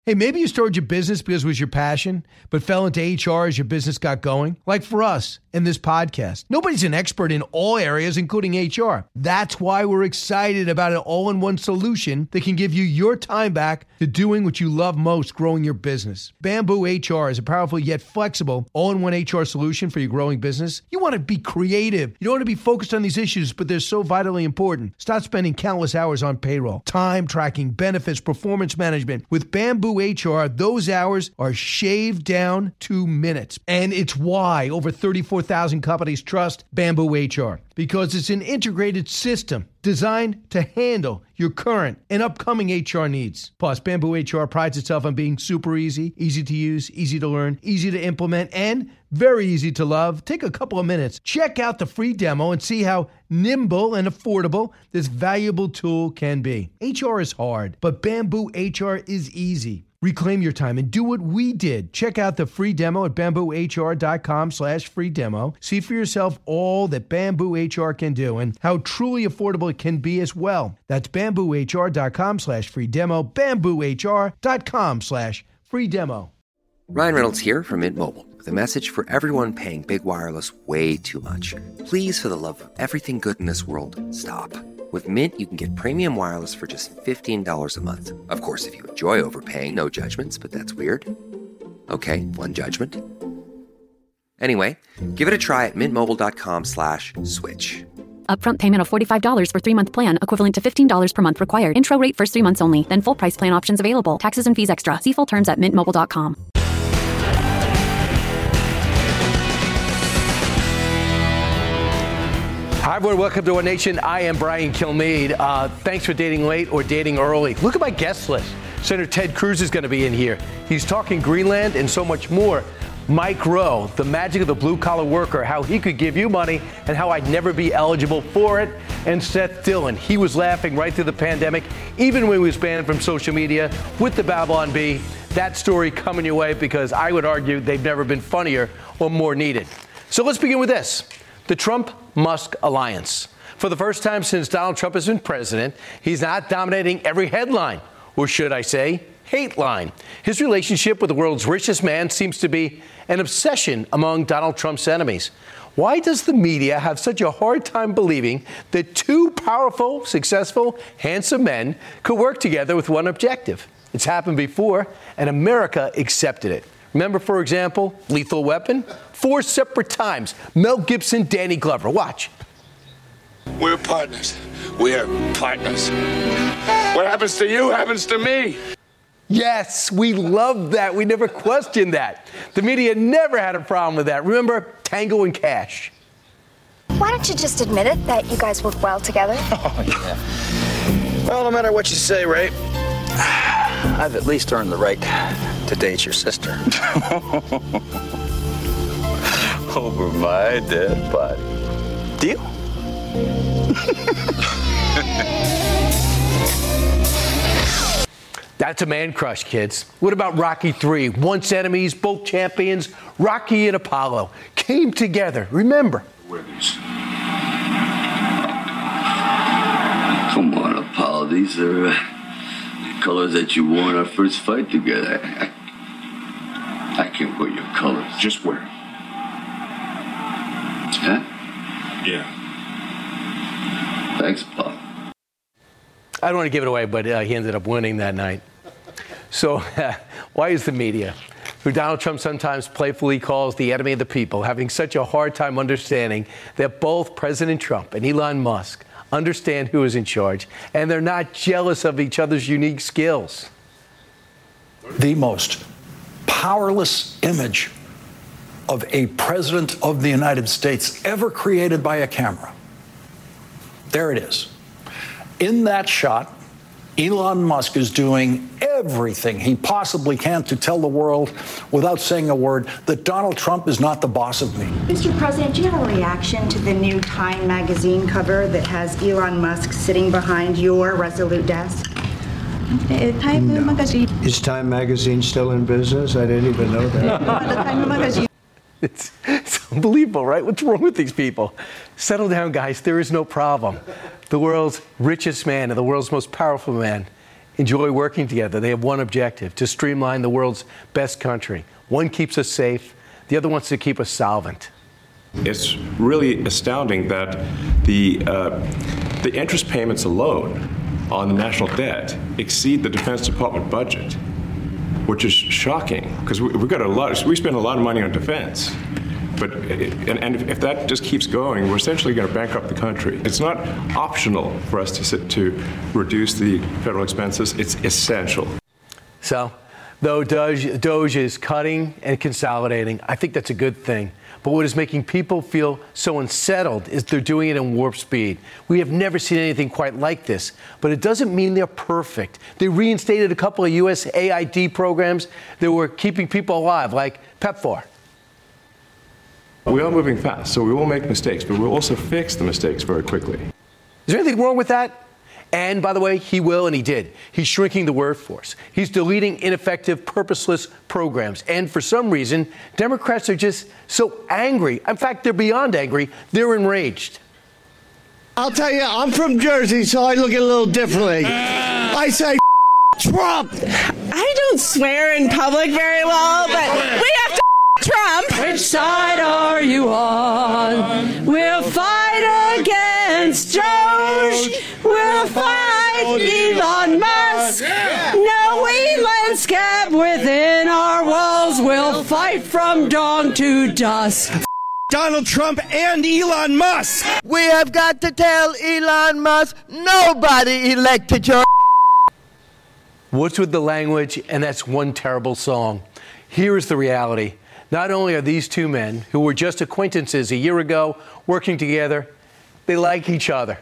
Hey, maybe you started your business because it was your passion, but fell into HR as your business got going. Like for us in this podcast. Nobody's an expert in all areas, including HR. That's why we're excited about an all-in-one solution that can give you your time back to doing what you love most, growing your business. Bamboo HR is a powerful yet flexible all-in-one HR solution for your growing business. You want to be creative. You don't want to be focused on these issues, but they're so vitally important. Stop spending countless hours on payroll, time tracking, benefits, performance management. With Bamboo HR, those hours are shaved down to minutes. And it's why over 34,000 companies trust Bamboo HR, because it's an integrated system designed to handle your current and upcoming HR needs. Plus, Bamboo HR prides itself on being super easy to use, easy to learn, easy to implement, and very easy to love. Take a couple of minutes, check out the free demo, and see how nimble and affordable this valuable tool can be. HR is hard, but Bamboo HR is easy. Reclaim your time and do what we did. Check out the free demo at bamboohr.com/free demo. See for yourself all that Bamboo HR can do and how truly affordable it can be as well. That's bamboohr.com/free demo, bamboohr.com/free demo. Ryan Reynolds here from Mint Mobile with a message for everyone paying big wireless way too much. Please, for the love of everything good in this world, stop. With Mint, you can get premium wireless for just $15 a month. Of course, if you enjoy overpaying, no judgments, but that's weird. Okay, one judgment. Anyway, give it a try at mintmobile.com/switch. Upfront payment of $45 for 3-month plan, equivalent to $15 per month required. Intro rate first 3 months only, then full price plan options available. Taxes and fees extra. See full terms at mintmobile.com. Hi, everyone. Welcome to Our Nation. I am Brian Kilmeade. Thanks for dating late or dating early. Look at my guest list. Senator Ted Cruz is going to be in here. He's talking Greenland and so much more. Mike Rowe, the magic of the blue-collar worker, how he could give you money and how I'd never be eligible for it. And Seth Dillon, he was laughing right through the pandemic, even when he was banned from social media with the Babylon Bee. That story coming your way because I would argue they've never been funnier or more needed. So let's begin with this. The Trump-Musk alliance. For the first time since Donald Trump has been president, he's not dominating every headline, or should I say, hate line. His relationship with the world's richest man seems to be an obsession among Donald Trump's enemies. Why does the media have such a hard time believing that two powerful, successful, handsome men could work together with one objective? It's happened before, and America accepted it. Remember, for example, Lethal Weapon? 4 separate times. Mel Gibson, Danny Glover. Watch. We're partners. We are partners. What happens to you happens to me. Yes, we love that. We never questioned that. The media never had a problem with that. Remember, Tango and Cash. Why don't you just admit it, that you guys work well together? Oh, yeah. Well, no matter what you say, Ray, I've at least earned the right to date your sister. Over my dead body. Deal? That's a man crush, kids. What about Rocky III? Once enemies, both champions, Rocky and Apollo came together. Remember? Come on, Apollo. These are the colors that you wore in our first fight together. I can't wear your colors. Just wear it. Huh? Yeah. Thanks, Apollo. I don't want to give it away, but he ended up winning that night. So why is the media, who Donald Trump sometimes playfully calls the enemy of the people, having such a hard time understanding that both President Trump and Elon Musk understand who is in charge, and they're not jealous of each other's unique skills? The most powerless image of a president of the United States ever created by a camera. There it is. In that shot, Elon Musk is doing everything he possibly can to tell the world, without saying a word, that Donald Trump is not the boss of me. Mr. President, do you have a reaction to the new Time magazine cover that has Elon Musk sitting behind your Resolute desk? No. Is Time magazine still in business? I didn't even know that. It's unbelievable, right? What's wrong with these people? Settle down, guys. There is no problem. The world's richest man and the world's most powerful man enjoy working together. They have one objective, to streamline the world's best country. One keeps us safe. The other wants to keep us solvent. It's really astounding that the interest payments alone on the national debt exceed the Defense Department budget, which is shocking because we spend a lot of money on defense. But if that just keeps going, we're essentially going to bankrupt the country. It's not optional for us to reduce the federal expenses. It's essential. So, though DOJ is cutting and consolidating, I think that's a good thing. But what is making people feel so unsettled is they're doing it in warp speed. We have never seen anything quite like this, but it doesn't mean they're perfect. They reinstated a couple of USAID programs that were keeping people alive, like PEPFAR. We are moving fast, so we will make mistakes, but we'll also fix the mistakes very quickly. Is there anything wrong with that? And by the way, he will, and he did. He's shrinking the workforce. He's deleting ineffective, purposeless programs. And for some reason, Democrats are just so angry. In fact, they're beyond angry. They're enraged. I'll tell you, I'm from Jersey, so I look at it a little differently. I say Trump. I don't swear in public very well, but we have to Trump. Which side are you on? We'll fight against Doge. We'll fight Elon Musk. No Elon scab within our walls. We'll fight from dawn to dusk. Donald Trump and Elon Musk. We have got to tell Elon Musk nobody elected your. What's with the language? And that's one terrible song. Here is the reality. Not only are these two men, who were just acquaintances a year ago, working together, they like each other.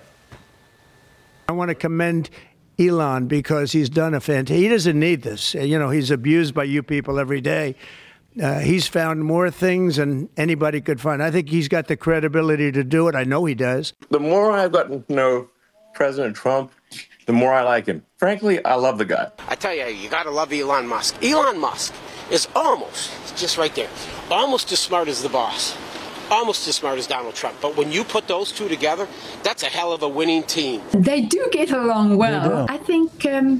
I want to commend Elon because he's done a fantastic. He doesn't need this. You know, he's abused by you people every day. He's found more things than anybody could find. I think he's got the credibility to do it. I know he does. The more I've gotten to know President Trump, the more I like him. Frankly, I love the guy. I tell you, you got to love Elon Musk. Elon Musk is almost, just right there, almost as smart as the boss. Almost as smart as Donald Trump. But when you put those two together, that's a hell of a winning team. They do get along well. I think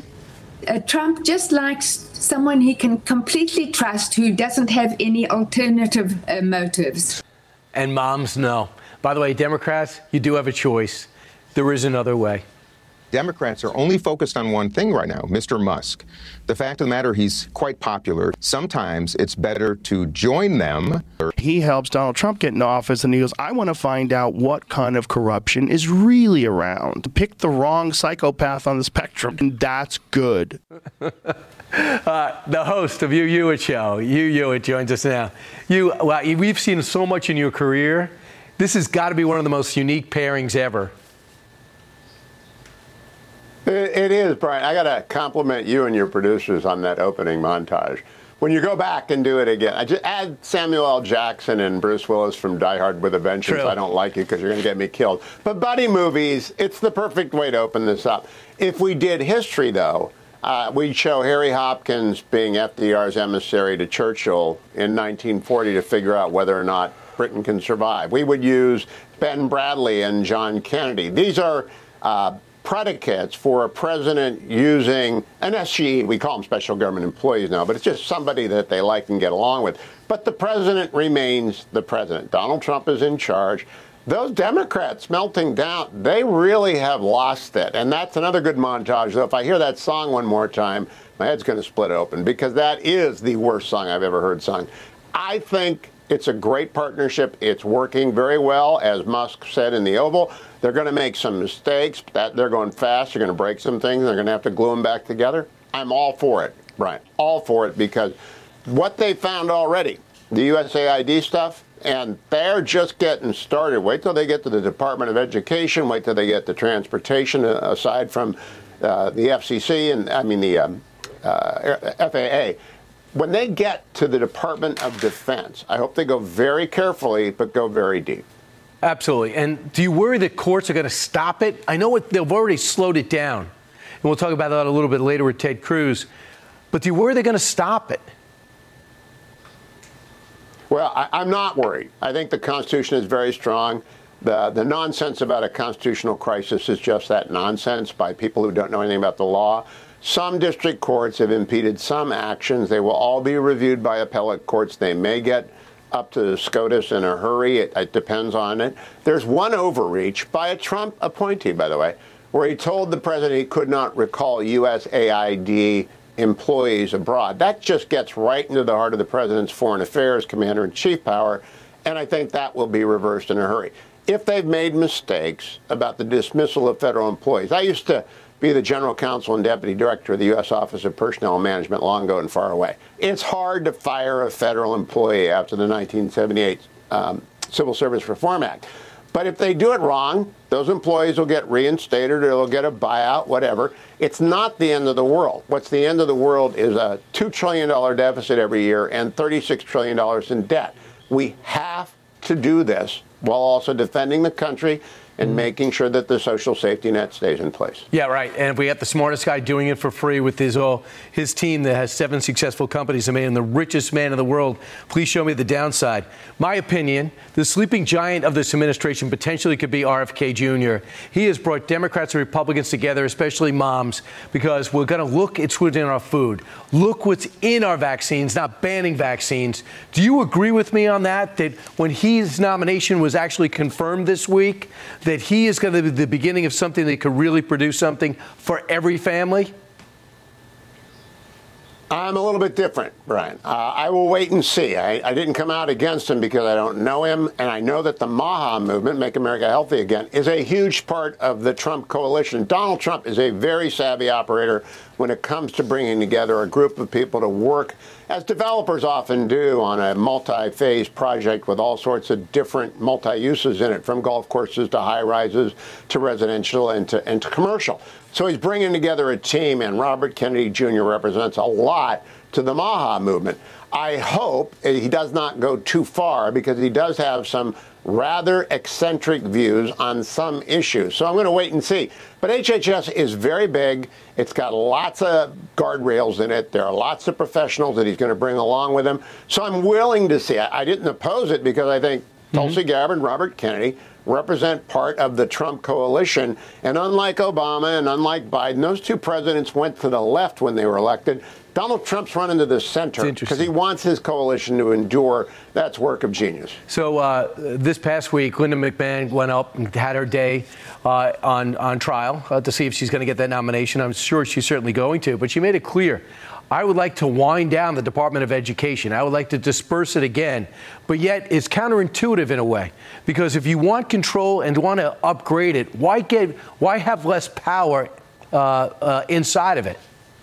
Trump just likes someone he can completely trust who doesn't have any alternative motives. And moms know. By the way, Democrats, you do have a choice. There is another way. Democrats are only focused on one thing right now, Mr. Musk. The fact of the matter, he's quite popular. Sometimes it's better to join them. He helps Donald Trump get into office, and he goes, I want to find out what kind of corruption is really around. Pick the wrong psychopath on the spectrum, and that's good. The host of Hugh Hewitt Show, Hugh Hewitt, joins us now. We've seen so much in your career. This has got to be one of the most unique pairings ever. It is, Brian. I got to compliment you and your producers on that opening montage. When you go back and do it again, I just add Samuel L. Jackson and Bruce Willis from Die Hard with a Vengeance. True. I don't like it because you're going to get me killed. But buddy movies, it's the perfect way to open this up. If we did history, though, we'd show Harry Hopkins being FDR's emissary to Churchill in 1940 to figure out whether or not Britain can survive. We would use Ben Bradley and John Kennedy. These are predicates for a president using an SGE. We call them special government employees now, but it's just somebody that they like and get along with. But the president remains the president. Donald Trump is in charge. Those Democrats melting down, they really have lost it. And that's another good montage. So if I hear that song one more time, my head's going to split open because that is the worst song I've ever heard sung. I think it's a great partnership. It's working very well, as Musk said in the Oval. They're going to make some mistakes. They're going fast. They're going to break some things. They're going to have to glue them back together. I'm all for it, Brian. All for it because what they found already, the USAID stuff, and they're just getting started. Wait till they get to the Department of Education. Wait till they get to transportation, aside from the FCC and, the FAA. When they get to the Department of Defense, I hope they go very carefully, but go very deep. Absolutely. And do you worry that courts are going to stop it? I know they've already slowed it down. And we'll talk about that a little bit later with Ted Cruz. But do you worry they're going to stop it? Well, I'm not worried. I think the Constitution is very strong. The nonsense about a constitutional crisis is just that nonsense by people who don't know anything about the law. Some district courts have impeded some actions. They will all be reviewed by appellate courts. They may get up to the SCOTUS in a hurry. It depends on it. There's one overreach by a Trump appointee, by the way, where he told the president he could not recall USAID employees abroad. That just gets right into the heart of the president's foreign affairs commander-in-chief power, and I think that will be reversed in a hurry. If they've made mistakes about the dismissal of federal employees, I used to be the general counsel and deputy director of the U.S. Office of Personnel Management long ago and far away. It's hard to fire a federal employee after the 1978 Civil Service Reform Act. But if they do it wrong, those employees will get reinstated or they'll get a buyout, whatever. It's not the end of the world. What's the end of the world is a $2 trillion deficit every year and $36 trillion in debt. We have to do this while also defending the country and making sure that the social safety net stays in place. Yeah, right. And if we got the smartest guy doing it for free with his team that has 7 successful companies and made him the richest man in the world, please show me the downside. My opinion, the sleeping giant of this administration potentially could be RFK Jr. He has brought Democrats and Republicans together, especially moms, because we're going to look at what's in our food. Look what's in our vaccines, not banning vaccines. Do you agree with me on that when his nomination was actually confirmed this week, that he is going to be the beginning of something that could really produce something for every family? I'm a little bit different, Brian. I will wait and see. I didn't come out against him because I don't know him, and I know that the MAHA movement, Make America Healthy Again, is a huge part of the Trump coalition. Donald Trump is a very savvy operator when it comes to bringing together a group of people to work, as developers often do, on a multi-phase project with all sorts of different multi-uses in it, from golf courses to high-rises to residential and to commercial. So he's bringing together a team, and Robert Kennedy Jr. represents a lot to the MAHA movement. I hope he does not go too far, because he does have some rather eccentric views on some issues. So I'm going to wait and see. But HHS is very big. It's got lots of guardrails in it. There are lots of professionals that he's going to bring along with him. So I'm willing to see. I didn't oppose it because I think Tulsi Gabbard and Robert Kennedy represent part of the Trump coalition. And unlike Obama and unlike Biden, those two presidents went to the left when they were elected. Donald Trump's running to the center because he wants his coalition to endure. That's work of genius. So this past week, Linda McMahon went up and had her day on trial to see if she's going to get that nomination. I'm sure she's certainly going to, but she made it clear. I would like to wind down the Department of Education. I would like to disperse it again. But yet it's counterintuitive in a way, because if you want control and want to upgrade it, why have less power inside of it?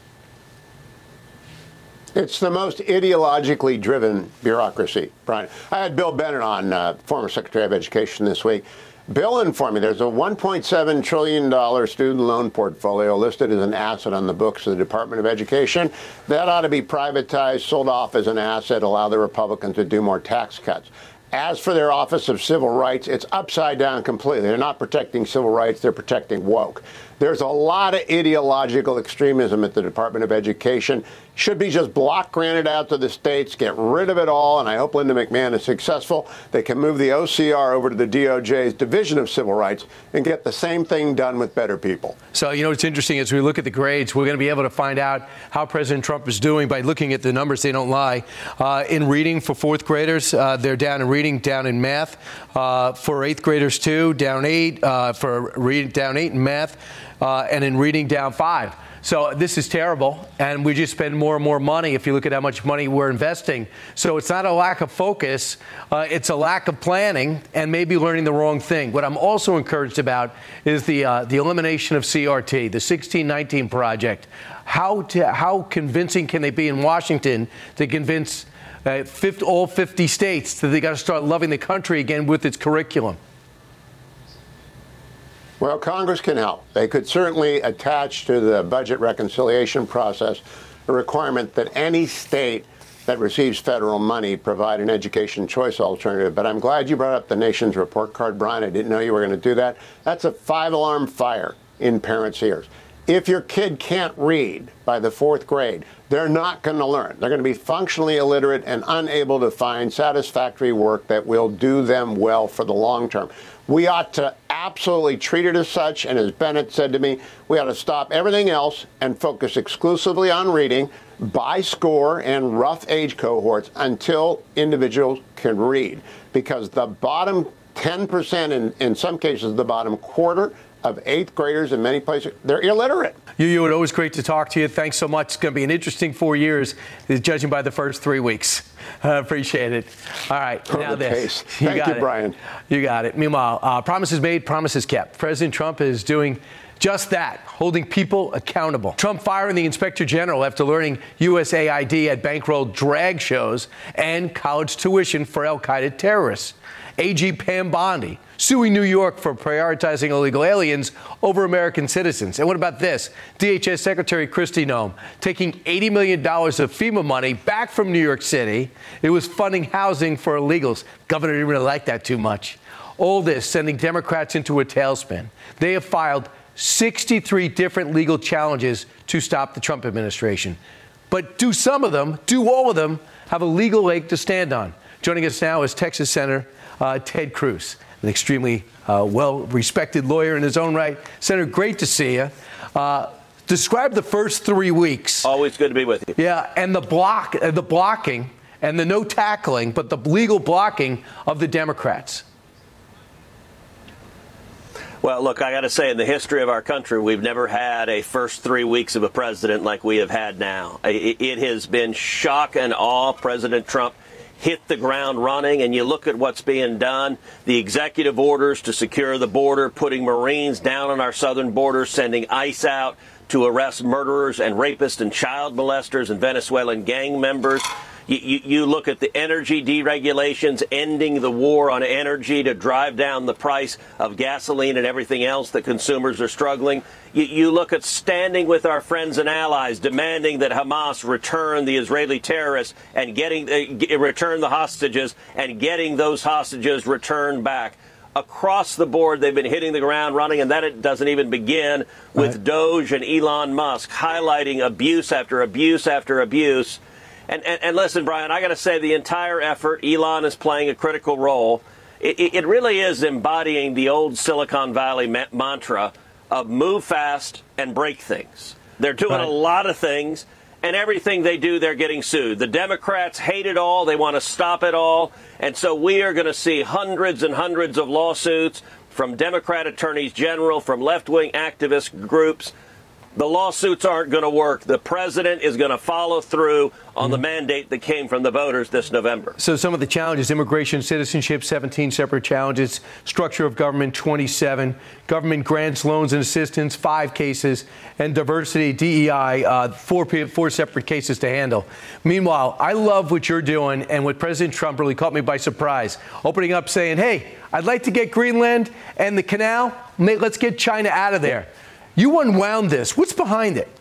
It's the most ideologically driven bureaucracy, Brian. I had Bill Bennett on, former Secretary of Education, this week. Bill informed me there's a $1.7 trillion student loan portfolio listed as an asset on the books of the Department of Education. That ought to be privatized, sold off as an asset, allow the Republicans to do more tax cuts. As for their Office of Civil Rights, it's upside down completely. They're not protecting civil rights, they're protecting woke. There's a lot of ideological extremism at the Department of Education. Should be just block granted out to the states, get rid of it all, and I hope Linda McMahon is successful. They can move the OCR over to the DOJ's Division of Civil Rights and get the same thing done with better people. So, you know, what's interesting as we look at the grades, we're going to be able to find out how President Trump is doing by looking at the numbers. They don't lie. In reading for fourth graders, they're down in reading, down in math. For eighth graders, too, down 8. For reading, down 8 in math. And in reading, down 5. So this is terrible, and we just spend more and more money if you look at how much money we're investing. So it's not a lack of focus, it's a lack of planning and maybe learning the wrong thing. What I'm also encouraged about is the elimination of CRT, the 1619 project. How convincing can they be in Washington to convince all 50 states that they got to start loving the country again with its curriculum? Well, Congress can help. They could certainly attach to the budget reconciliation process a requirement that any state that receives federal money provide an education choice alternative. But I'm glad you brought up the nation's report card, Brian. I didn't know you were going to do that. That's a 5-alarm fire in parents' ears. If your kid can't read by the 4th grade, they're not going to learn. They're going to be functionally illiterate and unable to find satisfactory work that will do them well for the long term. We ought to absolutely treat it as such, and as Bennett said to me, we ought to stop everything else and focus exclusively on reading by score and rough age cohorts until individuals can read. Because the bottom 10%, in some cases the bottom quarter of 8th graders in many places, they're illiterate. You, it's always great to talk to you. Thanks so much. It's going to be an interesting 4 years, judging by the first 3 weeks. Appreciate it. All right. Now this. Thank you, Brian. You got it. Meanwhile, promises made, promises kept. President Trump is doing just that, holding people accountable. Trump firing the inspector general after learning USAID had bankrolled drag shows and college tuition for al-Qaeda terrorists. AG Pam Bondi suing New York for prioritizing illegal aliens over American citizens. And what about this? DHS Secretary Kristi Noem taking $80 million of FEMA money back from New York City. It was funding housing for illegals. Governor didn't really like that too much. All this sending Democrats into a tailspin. They have filed 63 different legal challenges to stop the Trump administration. But do some of them, do all of them, have a legal leg to stand on? Joining us now is Texas Senator Ted Cruz, an extremely well-respected lawyer in his own right. Senator, great to see you. Describe the first 3 weeks. Always good to be with you. Yeah, and the blocking, and the no tackling, but the legal blocking of the Democrats. Well, look, I got to say, in the history of our country, we've never had a first 3 weeks of a president like we have had now. It has been shock and awe. President Trump hit the ground running, and you look at what's being done, the executive orders to secure the border, putting Marines down on our southern border, sending ICE out to arrest murderers and rapists and child molesters and Venezuelan gang members. You look at the energy deregulations, ending the war on energy to drive down the price of gasoline and everything else that consumers are struggling. You look at standing with our friends and allies, demanding that Hamas return the Israeli terrorists and return the hostages and getting those hostages returned back. Across the board, they've been hitting the ground running, and that it doesn't even begin with Doge and Elon Musk highlighting abuse after abuse after abuse. And listen, Brian, I got to say the entire effort, Elon is playing a critical role. It really is embodying the old Silicon Valley mantra of move fast and break things. They're doing a lot of things, and everything they do, they're getting sued. The Democrats hate it all. They want to stop it all. And so we are going to see hundreds and hundreds of lawsuits from Democrat attorneys general, from left-wing activist groups. The lawsuits aren't going to work. The president is going to follow through on the mandate that came from the voters this November. So some of the challenges: immigration, citizenship, 17 separate challenges; structure of government, 27; government grants, loans, and assistance, 5 cases; and diversity, DEI, 4 separate cases to handle. Meanwhile, I love what you're doing, and what President Trump really caught me by surprise, opening up saying, hey, I'd like to get Greenland and the canal. Let's get China out of there. You unwound this. What's behind it?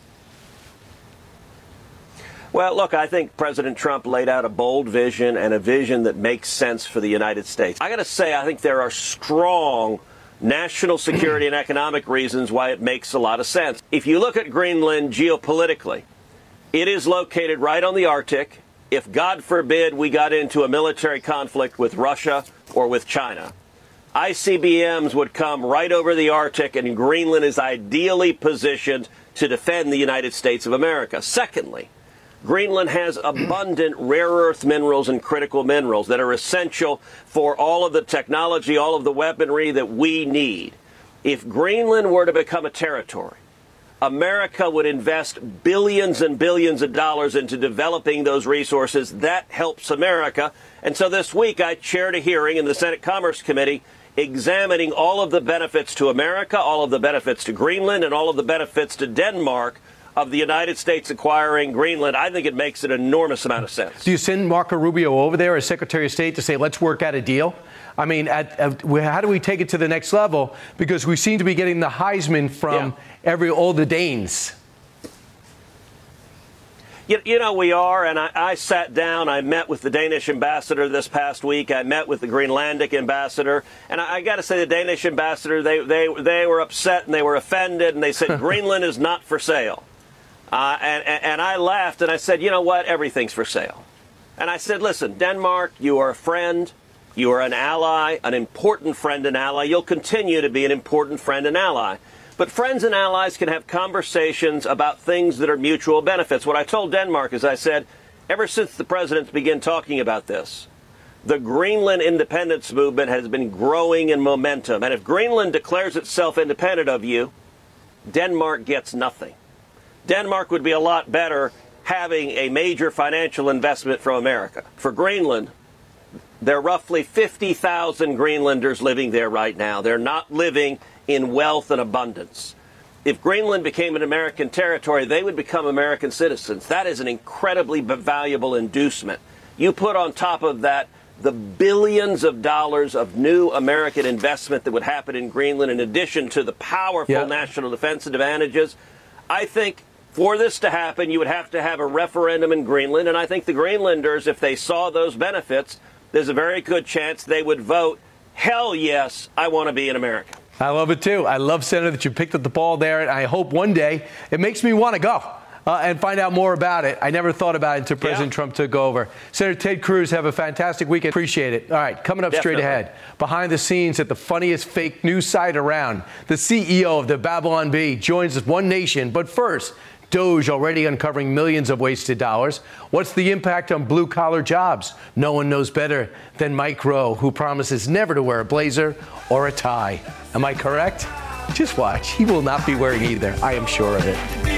Well, look, I think President Trump laid out a bold vision and a vision that makes sense for the United States. I got to say, I think there are strong national security and economic reasons why it makes a lot of sense. If you look at Greenland geopolitically, it is located right on the Arctic. If, God forbid, we got into a military conflict with Russia or with China, ICBMs would come right over the Arctic, and Greenland is ideally positioned to defend the United States of America. Secondly, Greenland has abundant rare earth minerals and critical minerals that are essential for all of the technology, all of the weaponry that we need. If Greenland were to become a territory, America would invest billions and billions of dollars into developing those resources. That helps America. And so this week I chaired a hearing in the Senate Commerce Committee examining all of the benefits to America, all of the benefits to Greenland, and all of the benefits to Denmark of the United States acquiring Greenland. I think it makes an enormous amount of sense. Do you send Marco Rubio over there as Secretary of State to say, let's work out a deal? I mean, how do we take it to the next level? Because we seem to be getting the Heisman from all the Danes. You know, we are, and I sat down, I met with the Danish ambassador this past week, I met with the Greenlandic ambassador, and I got to say the Danish ambassador, they were upset and they were offended, and they said Greenland is not for sale. And I laughed and I said, you know what, everything's for sale. And I said, listen, Denmark, you are a friend, you are an ally, an important friend and ally, you'll continue to be an important friend and ally. But friends and allies can have conversations about things that are mutual benefits. What I told Denmark is I said, ever since the presidents began talking about this, the Greenland independence movement has been growing in momentum. And if Greenland declares itself independent of you, Denmark gets nothing. Denmark would be a lot better having a major financial investment from America. For Greenland, there are roughly 50,000 Greenlanders living there right now. They're not living in wealth and abundance. If Greenland became an American territory, they would become American citizens. That is an incredibly valuable inducement. You put on top of that the billions of dollars of new American investment that would happen in Greenland, in addition to the powerful national defense advantages. I think for this to happen, you would have to have a referendum in Greenland, and I think the Greenlanders, if they saw those benefits, there's a very good chance they would vote, hell yes, I want to be in America. I love it, too. I love, Senator, that you picked up the ball there, and I hope one day it makes me want to go and find out more about it. I never thought about it until President Trump took over. Senator Ted Cruz, have a fantastic weekend. Appreciate it. All right, coming up straight ahead, behind the scenes at the funniest fake news site around, the CEO of the Babylon Bee joins us, One Nation. But first, Doge already uncovering millions of wasted dollars. What's the impact on blue-collar jobs? No one knows better than Mike Rowe, who promises never to wear a blazer or a tie. Am I correct? Just watch. He will not be wearing either. I am sure of it.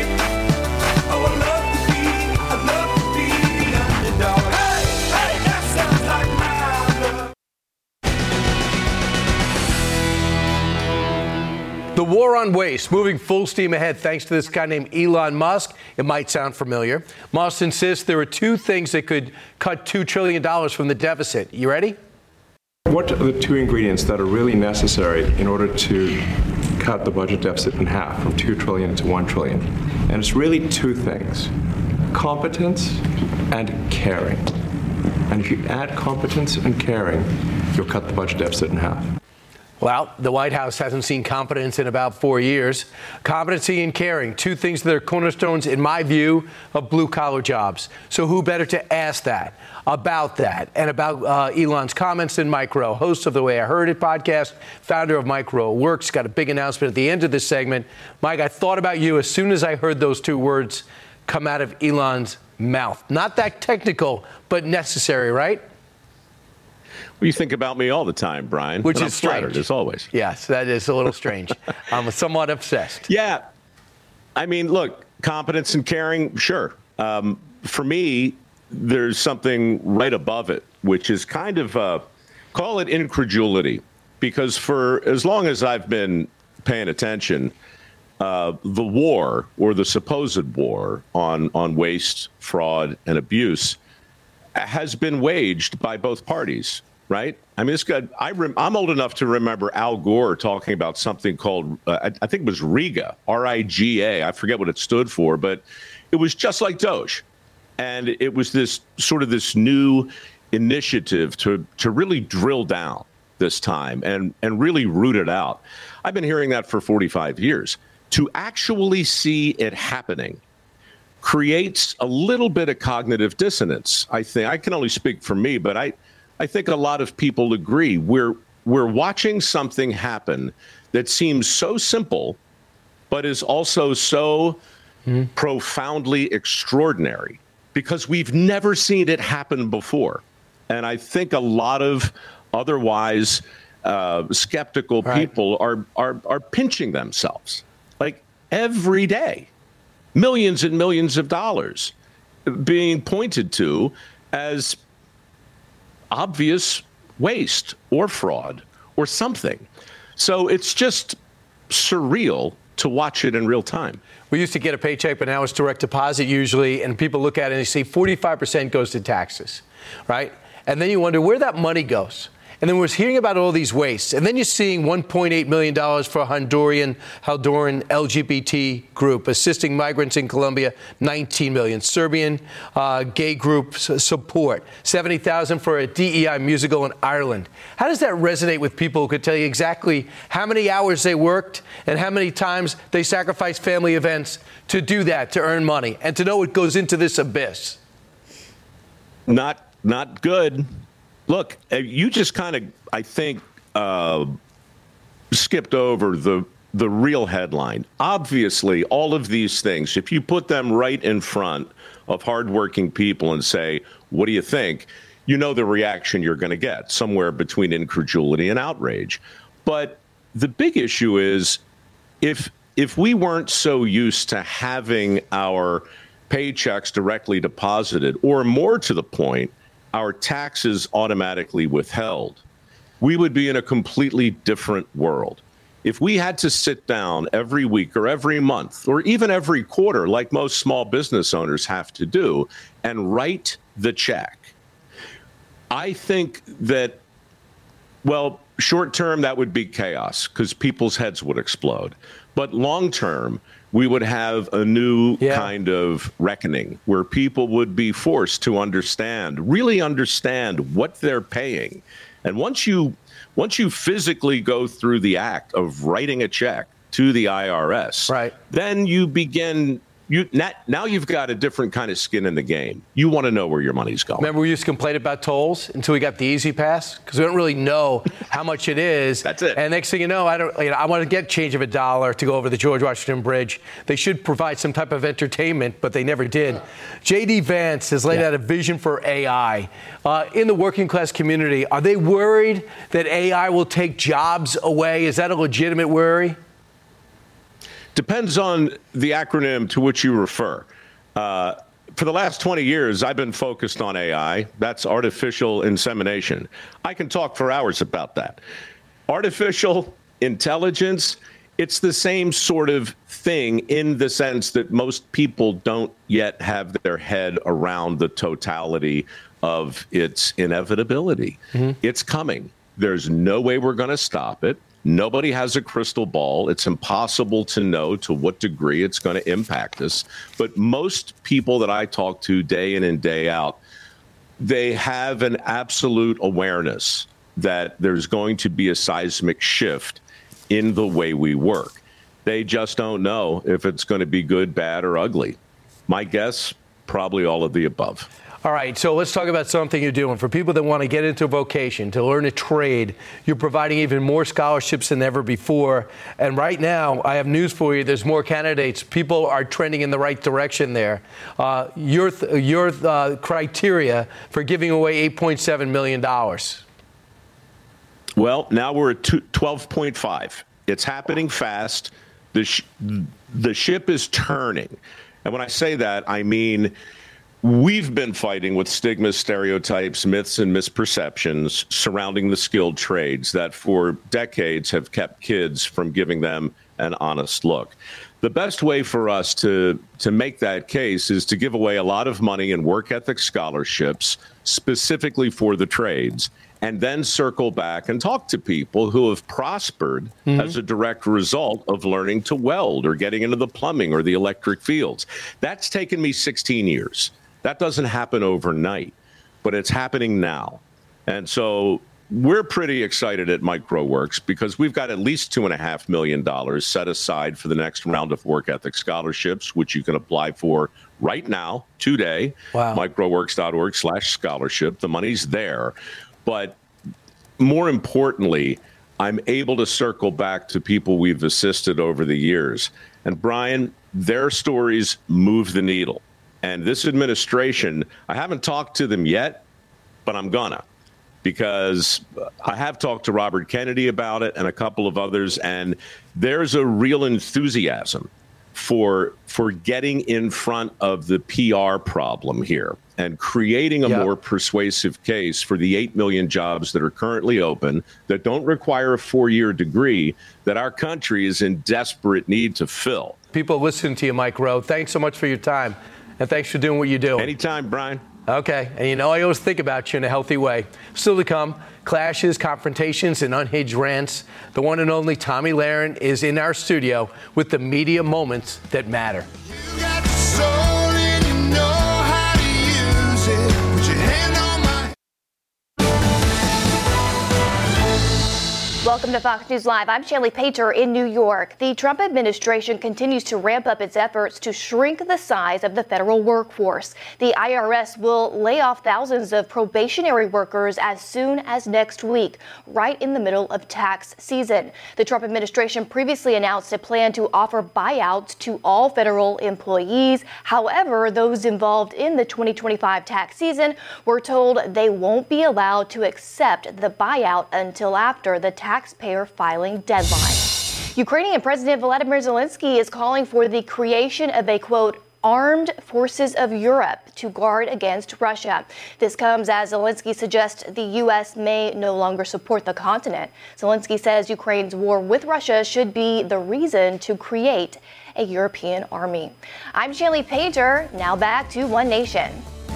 The war on waste, moving full steam ahead thanks to this guy named Elon Musk. It might sound familiar. Musk insists there are two things that could cut $2 trillion from the deficit. You ready? What are the two ingredients that are really necessary in order to cut the budget deficit in half from $2 trillion to $1 trillion? And it's really two things: competence and caring. And if you add competence and caring, you'll cut the budget deficit in half. Well, the White House hasn't seen competence in about 4 years. Competency and caring, two things that are cornerstones, in my view, of blue-collar jobs. So who better to ask that, and about Elon's comments than Mike Rowe, host of the Way I Heard It podcast, founder of Mike Rowe Works. Got a big announcement at the end of this segment. Mike, I thought about you as soon as I heard those two words come out of Elon's mouth. Not that technical, but necessary, right? Well, you think about me all the time, Brian. Which is is strange, as always. Yes, that is a little strange. I'm somewhat obsessed. Yeah. I mean, look, competence and caring, sure. For me, there's something right above it, which is kind of, call it incredulity. Because for as long as I've been paying attention, the war, or the supposed war on waste, fraud, and abuse has been waged by both parties. Right? I mean, this guy, I'm old enough to remember Al Gore talking about something called, I think it was RIGA, R-I-G-A. I forget what it stood for, but it was just like Doge. And it was this sort of this new initiative to really drill down this time and really root it out. I've been hearing that for 45 years. To actually see it happening creates a little bit of cognitive dissonance. I think I can only speak for me, but I think a lot of people agree. We're watching something happen that seems so simple, but is also so profoundly extraordinary because we've never seen it happen before. And I think a lot of otherwise skeptical people are pinching themselves like every day. Millions and millions of dollars being pointed to as obvious waste or fraud or something. So it's just surreal to watch it in real time. We used to get a paycheck, but now it's direct deposit usually, and people look at it and they see 45% goes to taxes, right? And then you wonder where that money goes. And then we're hearing about all these wastes. And then you're seeing $1.8 million for Honduran LGBT group assisting migrants in Colombia, $19 million. Serbian gay group support, $70,000 for a DEI musical in Ireland. How does that resonate with people who could tell you exactly how many hours they worked and how many times they sacrificed family events to do that, to earn money, and to know it goes into this abyss? Not good. Look, you just kind of, I think, skipped over the real headline. Obviously, all of these things, if you put them right in front of hardworking people and say, what do you think? You know the reaction you're going to get, somewhere between incredulity and outrage. But the big issue is if we weren't so used to having our paychecks directly deposited, or more to the point, our taxes automatically withheld, we would be in a completely different world. If we had to sit down every week or every month or even every quarter, like most small business owners have to do, and write the check, I think that, well, short term, that would be chaos because people's heads would explode. But long term, we would have a new kind of reckoning where people would be forced to really understand what they're paying. And once you physically go through the act of writing a check to the IRS, then you begin. Now you've got a different kind of skin in the game. You want to know where your money's going. Remember, we used to complain about tolls until we got the Easy Pass because we don't really know how much it is. That's it. And next thing you know, I want to get change of $1 to go over the George Washington Bridge. They should provide some type of entertainment, but they never did. J.D. Vance has laid out a vision for AI. In the working class community, are they worried that AI will take jobs away? Is that a legitimate worry? Depends on the acronym to which you refer. For the last 20 years, I've been focused on AI. That's artificial insemination. I can talk for hours about that. Artificial intelligence, it's the same sort of thing in the sense that most people don't yet have their head around the totality of its inevitability. It's coming. There's no way we're going to stop it. Nobody has a crystal ball. It's impossible to know to what degree it's going to impact us. But most people that I talk to day in and day out, they have an absolute awareness that there's going to be a seismic shift in the way we work. They just don't know if it's going to be good, bad, or ugly. My guess, probably all of the above. All right, so let's talk about something you're doing. For people that want to get into a vocation, to learn a trade, you're providing even more scholarships than ever before. And right now, I have news for you. There's more candidates. People are trending in the right direction there. Your criteria for giving away $8.7 million. Well, now we're at 12.5. It's happening fast. The ship is turning. And when I say that, I mean, we've been fighting with stigmas, stereotypes, myths, and misperceptions surrounding the skilled trades that for decades have kept kids from giving them an honest look. The best way for us to make that case is to give away a lot of money in work ethic scholarships specifically for the trades, and then circle back and talk to people who have prospered as a direct result of learning to weld or getting into the plumbing or the electric fields. That's taken me 16 years. That doesn't happen overnight, but it's happening now. And so we're pretty excited at MicroWorks because we've got at least $2.5 million set aside for the next round of work ethic scholarships, which you can apply for right now, today. Wow. MicroWorks.org/scholarship. The money's there. But more importantly, I'm able to circle back to people we've assisted over the years. And Brian, their stories move the needle. And this administration, I haven't talked to them yet, but I'm gonna, because I have talked to Robert Kennedy about it and a couple of others, and there's a real enthusiasm for getting in front of the PR problem here and creating a more persuasive case for the 8 million jobs that are currently open that don't require a 4-year degree that our country is in desperate need to fill. People listen to you, Mike Rowe. Thanks so much for your time. And thanks for doing what you do. Anytime, Brian. Okay. And I always think about you in a healthy way. Still to come, clashes, confrontations, and unhinged rants. The one and only Tomi Lahren is in our studio with the media moments that matter. You got the soul and you know how to use it. Put your hand on my... Welcome to Fox News Live. I'm Shelley Pater in New York. The Trump administration continues to ramp up its efforts to shrink the size of the federal workforce. The IRS will lay off thousands of probationary workers as soon as next week, right in the middle of tax season. The Trump administration previously announced a plan to offer buyouts to all federal employees. However, those involved in the 2025 tax season were told they won't be allowed to accept the buyout until after the taxpayer filing deadline. Ukrainian President Volodymyr Zelensky is calling for the creation of a, quote, armed forces of Europe to guard against Russia. This comes as Zelensky suggests the U.S. may no longer support the continent. Zelensky says Ukraine's war with Russia should be the reason to create a European army. I'm Shelley Pater. Now back to One Nation.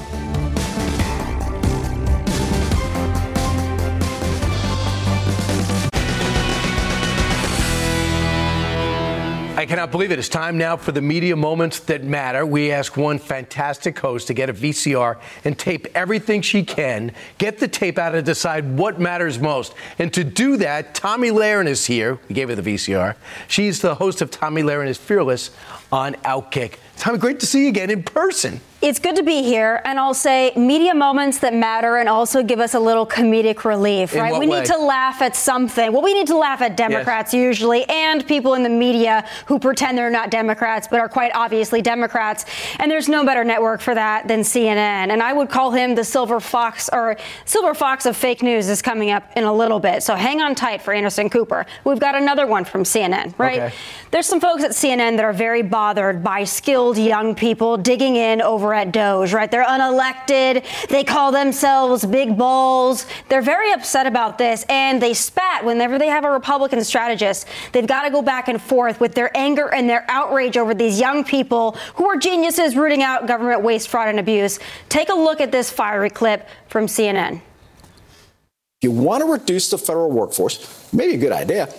I cannot believe it. It's time now for the media moments that matter. We ask one fantastic host to get a VCR and tape everything she can, get the tape out and decide what matters most. And to do that, Tomi Lahren is here. We gave her the VCR. She's the host of Tomi Lahren is Fearless on Outkick. Tomi, great to see you again in person. It's good to be here, and I'll say media moments that matter and also give us a little comedic relief, right? We need to laugh at something. Well, we need to laugh at Democrats usually, and people in the media who pretend they're not Democrats but are quite obviously Democrats. And there's no better network for that than CNN. And I would call him the silver fox of fake news is coming up in a little bit. So hang on tight for Anderson Cooper. We've got another one from CNN, right? Okay. There's some folks at CNN that are very bothered by skilled young people digging in over at DOJ, right? They're unelected. They call themselves big balls. They're very upset about this, and they spat whenever they have a Republican strategist. They've got to go back and forth with their anger and their outrage over these young people who are geniuses rooting out government waste, fraud, and abuse. Take a look at this fiery clip from CNN. If you want to reduce the federal workforce, maybe a good idea,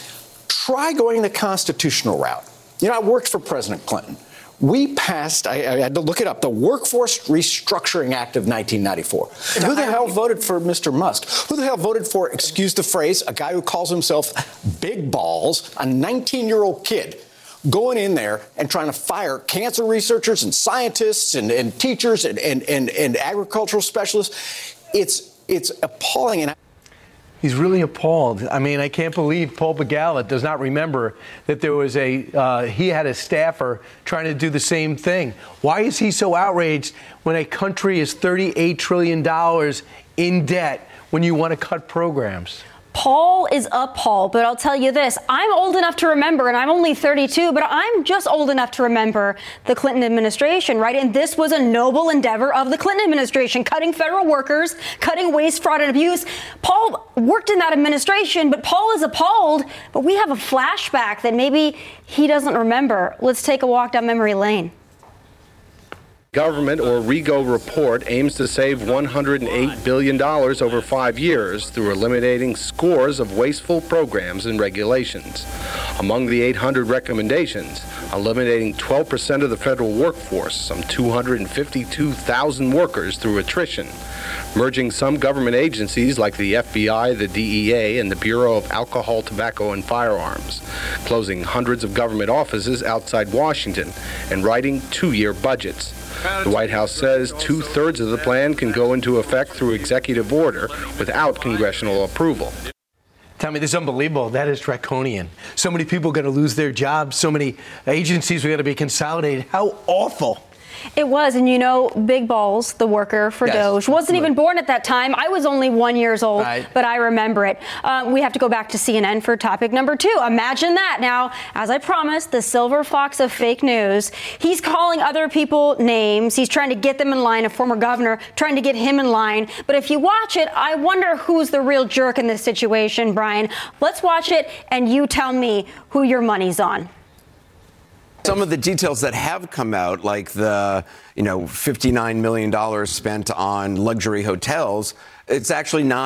try going the constitutional route. You know, I worked for President Clinton. We passed, I had to look it up, the Workforce Restructuring Act of 1994. And who the hell voted for Mr. Musk? Who the hell voted for, excuse the phrase, a guy who calls himself Big Balls, a 19-year-old kid, going in there and trying to fire cancer researchers and scientists and teachers and agricultural specialists? It's appalling. And He's really appalled. I mean, I can't believe Paul Begala does not remember that there was he had a staffer trying to do the same thing. Why is he so outraged when a country is $38 trillion in debt when you want to cut programs? Paul is appalled, but I'll tell you this. I'm old enough to remember, and I'm only 32, but I'm just old enough to remember the Clinton administration, right? And this was a noble endeavor of the Clinton administration, cutting federal workers, cutting waste, fraud, and abuse. Paul worked in that administration, but Paul is appalled. But we have a flashback that maybe he doesn't remember. Let's take a walk down memory lane. Government, or RIGO report, aims to save $108 billion over 5 years through eliminating scores of wasteful programs and regulations. Among the 800 recommendations, eliminating 12% of the federal workforce, some 252,000 workers through attrition, merging some government agencies like the FBI, the DEA, and the Bureau of Alcohol, Tobacco, and Firearms, closing hundreds of government offices outside Washington, and writing 2-year budgets. The White House says 2/3 of the plan can go into effect through executive order without congressional approval. Tomi, this is unbelievable. That is draconian. So many people are going to lose their jobs. So many agencies are going to be consolidated. How awful. It was. And, you know, Big Balls, the worker for DOJ, wasn't even born at that time. I was only 1 year old, but I remember it. We have to go back to CNN for topic number 2. Imagine that. Now, as I promised, the silver fox of fake news, he's calling other people names. He's trying to get them in line, a former governor, trying to get him in line. But if you watch it, I wonder who's the real jerk in this situation, Brian. Let's watch it, and you tell me who your money's on. Some of the details that have come out, like the, $59 million spent on luxury hotels, it's actually not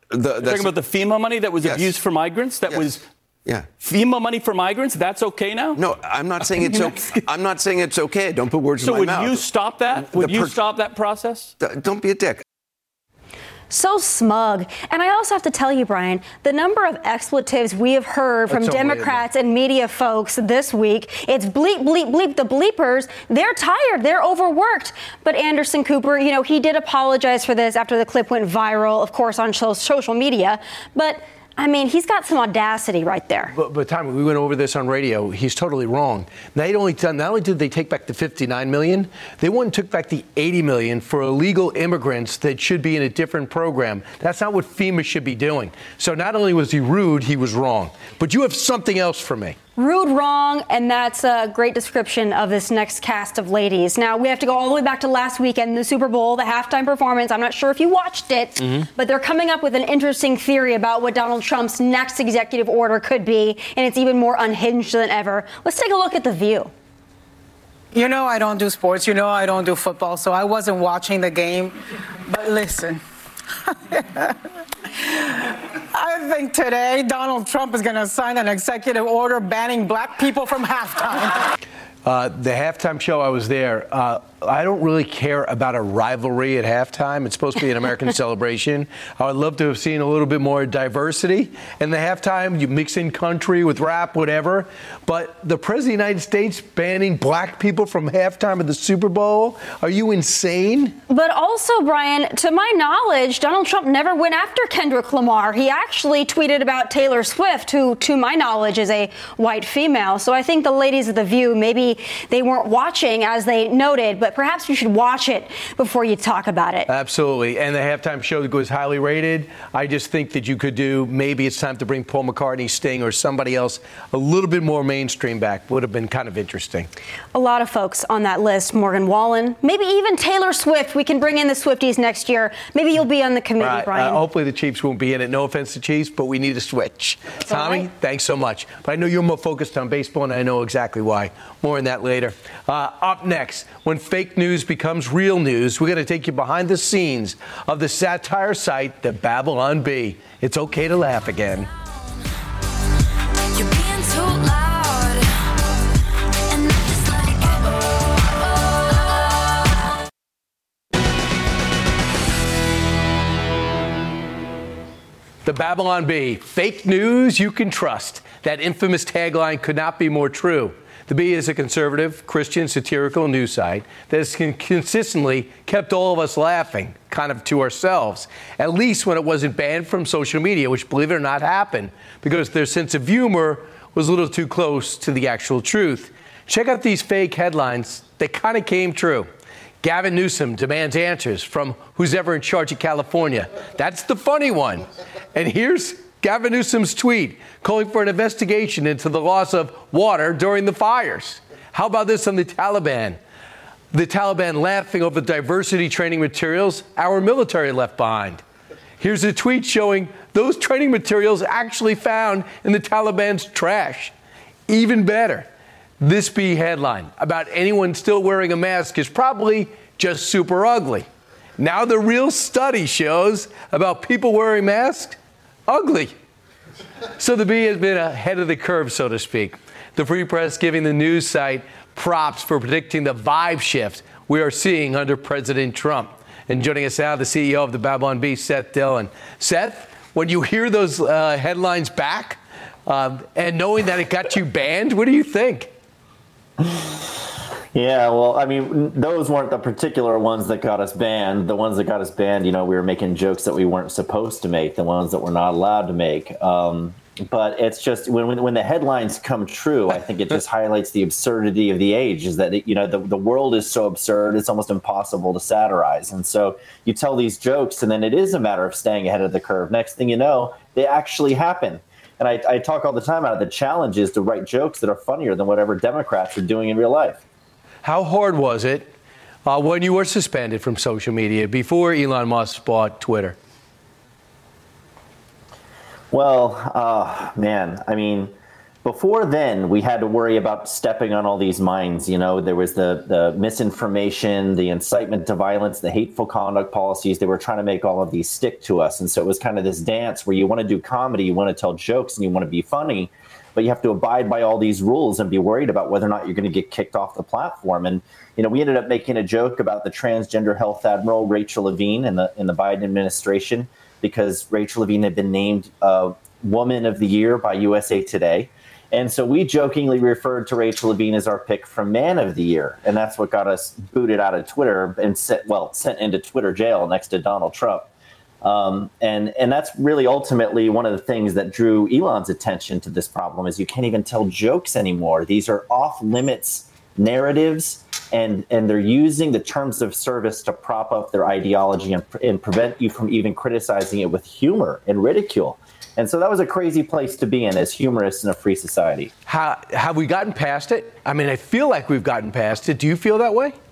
You're talking about the FEMA money that was abused for migrants? That was FEMA money for migrants? That's okay now? No, I'm not saying it's okay. I'm not saying it's okay. Don't put words in my mouth. So would you stop that? Would you stop that process? Don't be a dick. So smug. And I also have to tell you, Brian, the number of expletives we have heard from Democrats and media folks this week, it's bleep, bleep, bleep. The bleepers, they're tired. They're overworked. But Anderson Cooper, he did apologize for this after the clip went viral, of course, on social media. But I mean, he's got some audacity right there. But Tommy, we went over this on radio. He's totally wrong. Not only did they take back the $59 million, they went and took back the $80 million for illegal immigrants that should be in a different program. That's not what FEMA should be doing. So not only was he rude, he was wrong. But you have something else for me. Rude, wrong, and that's a great description of this next cast of ladies. Now, we have to go all the way back to last weekend, the Super Bowl, the halftime performance. I'm not sure if you watched it, but they're coming up with an interesting theory about what Donald Trump's next executive order could be, and it's even more unhinged than ever. Let's take a look at The View. I don't do sports. I don't do football, so I wasn't watching the game. But listen. I think today Donald Trump is going to sign an executive order banning black people from halftime. The halftime show, I was there. I don't really care about a rivalry at halftime. It's supposed to be an American celebration. I would love to have seen a little bit more diversity in the halftime. You mix in country with rap, whatever. But the President of the United States banning black people from halftime of the Super Bowl? Are you insane? But also, Brian, to my knowledge, Donald Trump never went after Kendrick Lamar. He actually tweeted about Taylor Swift, who, to my knowledge, is a white female. So I think the ladies of The View, maybe they weren't watching as they noted, but perhaps you should watch it before you talk about it. Absolutely. And the halftime show that goes highly rated, I just think that you could do, maybe it's time to bring Paul McCartney, Sting, or somebody else a little bit more mainstream back. Would have been kind of interesting. A lot of folks on that list. Morgan Wallen, maybe even Taylor Swift. We can bring in the Swifties next year. Maybe you'll be on the committee, right. Brian. Hopefully the Chiefs won't be in it. No offense to Chiefs, but we need a switch. Tommy, thanks so much. But I know you're more focused on baseball, and I know exactly why. More on that later. Up next, when fake news becomes real news, we're going to take you behind the scenes of the satire site, the Babylon Bee. It's okay to laugh again. You're being too loud. And I'm just like, The Babylon Bee. Fake news you can trust. That infamous tagline could not be more true. The Bee is a conservative, Christian, satirical news site that has consistently kept all of us laughing, kind of to ourselves, at least when it wasn't banned from social media, which, believe it or not, happened because their sense of humor was a little too close to the actual truth. Check out these fake headlines. They kind of came true. Gavin Newsom demands answers from who's ever in charge of California. That's the funny one. And here's Gavin Newsom's tweet calling for an investigation into the loss of water during the fires. How about this on the Taliban? The Taliban laughing over diversity training materials our military left behind. Here's a tweet showing those training materials actually found in the Taliban's trash. Even better, this Bee headline about anyone still wearing a mask is probably just super ugly. Now the real study shows about people wearing masks, ugly. So the Bee has been ahead of the curve, so to speak. The Free Press giving the news site props for predicting the vibe shift we are seeing under President Trump. And joining us now, the CEO of the Babylon Bee, Seth Dillon. Seth, when you hear those headlines back and knowing that it got you banned, what do you think? Yeah, well, I mean, those weren't the particular ones that got us banned. The ones that got us banned, we were making jokes that we weren't supposed to make, the ones that we're not allowed to make. But it's just when the headlines come true, I think it just highlights the absurdity of the age, is that, the world is so absurd, it's almost impossible to satirize. And so you tell these jokes, and then it is a matter of staying ahead of the curve. Next thing you know, they actually happen. And I talk all the time about the challenge is to write jokes that are funnier than whatever Democrats are doing in real life. How hard was it when you were suspended from social media before Elon Musk bought Twitter? Well, man, I mean, Before then, we had to worry about stepping on all these mines. You know, there was the misinformation, the incitement to violence, the hateful conduct policies. They were trying to make all of these stick to us. And so it was kind of this dance where you want to do comedy, you want to tell jokes, and you want to be funny, but you have to abide by all these rules and be worried about whether or not you're going to get kicked off the platform. And, you know, we ended up making a joke about the transgender health admiral, Rachel Levine, in the Biden administration, because Rachel Levine had been named Woman of the Year by USA Today. And so we jokingly referred to Rachel Levine as our pick for Man of the Year. And that's what got us booted out of Twitter and sent into Twitter jail next to Donald Trump. And that's really ultimately one of the things that drew Elon's attention to this problem is you can't even tell jokes anymore. These are off limits narratives, and they're using the terms of service to prop up their ideology and prevent you from even criticizing it with humor and ridicule. And so that was a crazy place to be in as humorists in a free society. Have we gotten past it? I mean, I feel like we've gotten past it. Do you feel that way?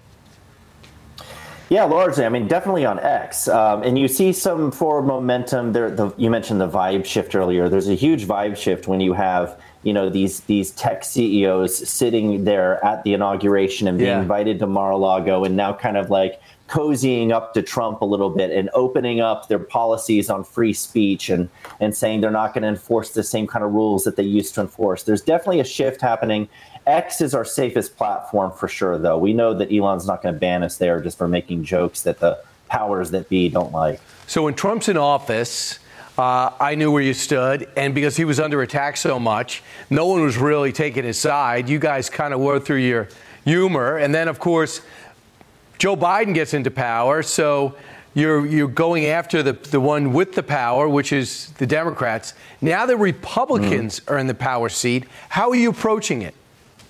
Yeah, largely. I mean, definitely on X. And you see some forward momentum there. You mentioned the vibe shift earlier. There's a huge vibe shift when you have, you know, these tech CEOs sitting there at the inauguration and being invited to Mar-a-Lago and now kind of like cozying up to Trump a little bit and opening up their policies on free speech and saying they're not going to enforce the same kind of rules that they used to enforce. There's definitely a shift happening. X is our safest platform for sure, though. We know that Elon's not going to ban us there just for making jokes that the powers that be don't like. So when Trump's in office, I knew where you stood. And because he was under attack so much, no one was really taking his side. You guys kind of wore through your humor. And then, of course, Joe Biden gets into power, so you're going after the one with the power, which is the Democrats. Now the Republicans are in the power seat. How are you approaching it?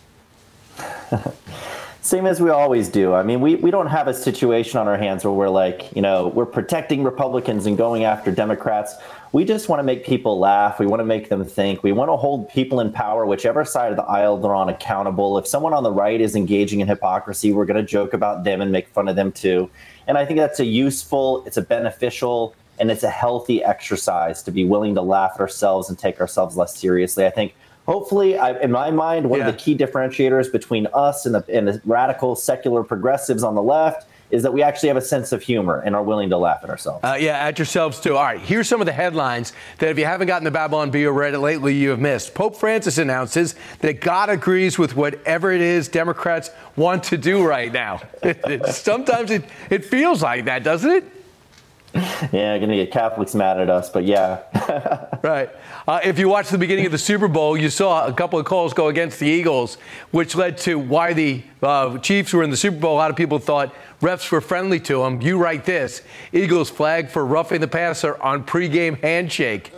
Same as we always do. I mean, we don't have a situation on our hands where we're like, you know, we're protecting Republicans and going after Democrats. We just want to make people laugh. We want to make them think. We want to hold people in power, whichever side of the aisle they're on, accountable. If someone on the right is engaging in hypocrisy, we're going to joke about them and make fun of them too. And I think that's a useful, it's a beneficial, and it's a healthy exercise to be willing to laugh at ourselves and take ourselves less seriously. I think hopefully, in my mind, one of the key differentiators between us and the radical secular progressives on the left is that we actually have a sense of humor and are willing to laugh at ourselves. At yourselves, too. All right, here's some of the headlines that if you haven't gotten the Babylon Bee or read it lately, you have missed. Pope Francis announces that God agrees with whatever it is Democrats want to do right now. Sometimes it feels like that, doesn't it? Yeah, going to get Catholics mad at us, but yeah. Right. If you watched the beginning of the Super Bowl, you saw a couple of calls go against the Eagles, which led to why the Chiefs were in the Super Bowl. A lot of people thought refs were friendly to them. You write this: Eagles flag for roughing the passer on pregame handshake.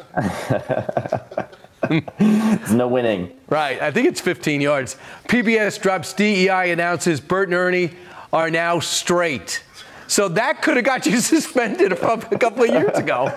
There's no winning. Right. I think it's 15 yards. PBS drops DEI, announces Bert and Ernie are now straight. So that could have got you suspended a couple of years ago.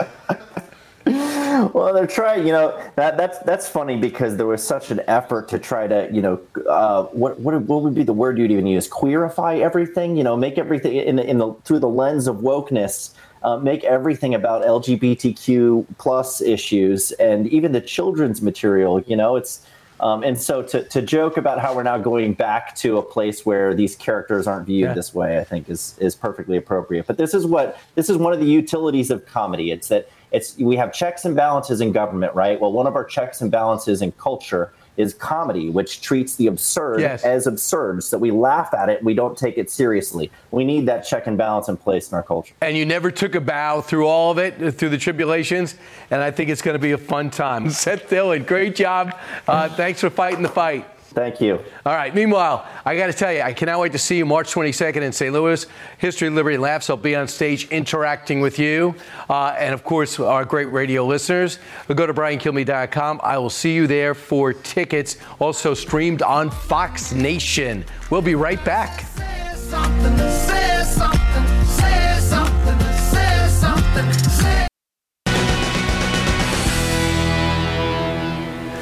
Well, they're trying, that's funny because there was such an effort to try to, what would be the word you'd even use? Queerify everything, make everything through the lens of wokeness, make everything about LGBTQ plus issues and even the children's material, it's. And so to joke about how we're now going back to a place where these characters aren't viewed this way, I think is perfectly appropriate. But this is one of the utilities of comedy. We have checks and balances in government, right? Well, one of our checks and balances in culture is comedy, which treats the absurd as absurd, so we laugh at it and we don't take it seriously. We need that check and balance in place in our culture. And you never took a bow through all of it, through the tribulations, and I think it's going to be a fun time. Seth Dillon, great job. Thanks for fighting the fight. Thank you. All right. Meanwhile, I got to tell you, I cannot wait to see you March 22nd in St. Louis. History, Liberty, Laughs. I'll be on stage interacting with you. And, of course, our great radio listeners. Go to BrianKilmeade.com. I will see you there for tickets. Also streamed on Fox Nation. We'll be right back. Say something, say something, say something, say something, say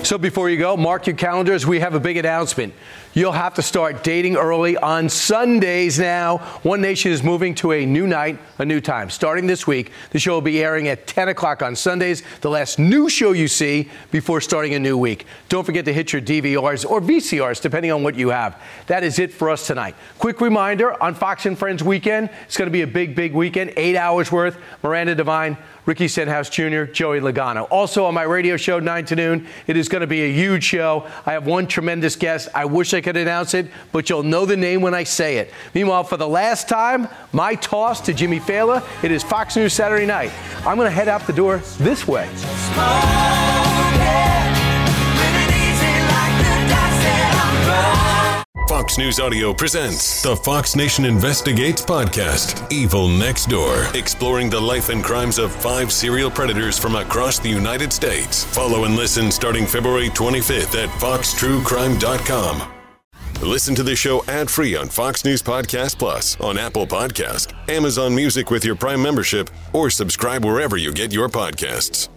So before you go, mark your calendars. We have a big announcement. You'll have to start dating early on Sundays now. One Nation is moving to a new night, a new time. Starting this week, the show will be airing at 10 o'clock on Sundays, the last new show you see before starting a new week. Don't forget to hit your DVRs or VCRs, depending on what you have. That is it for us tonight. Quick reminder, on Fox and Friends weekend, it's going to be a big, big weekend, 8 hours worth. Miranda Devine, Ricky Stenhouse Jr., Joey Logano. Also on my radio show, 9 to noon, it is going to be a huge show. I have one tremendous guest. I wish I could announce it, but you'll know the name when I say it. Meanwhile, for the last time, my toss to Jimmy Fallon. It is Fox News Saturday night. I'm going to head out the door this way. Fox News Audio presents the Fox Nation Investigates podcast, Evil Next Door, exploring the life and crimes of 5 serial predators from across the United States. Follow and listen starting February 25th at foxtruecrime.com. Listen to the show ad-free on Fox News Podcast Plus, on Apple Podcast, Amazon Music with your Prime membership, or subscribe wherever you get your podcasts.